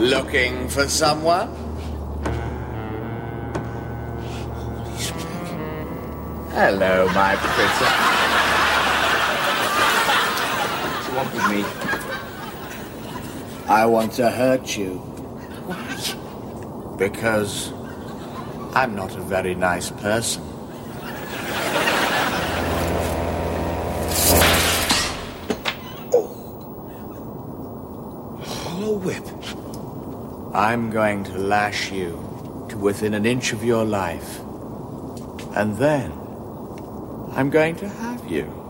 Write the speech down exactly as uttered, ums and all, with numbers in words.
Looking for someone? Hello, my princess. What do you want with me? I want to hurt you. Why? Because I'm not a very nice person. Hollow whip. I'm going to lash you to within an inch of your life. And then I'm going to have you.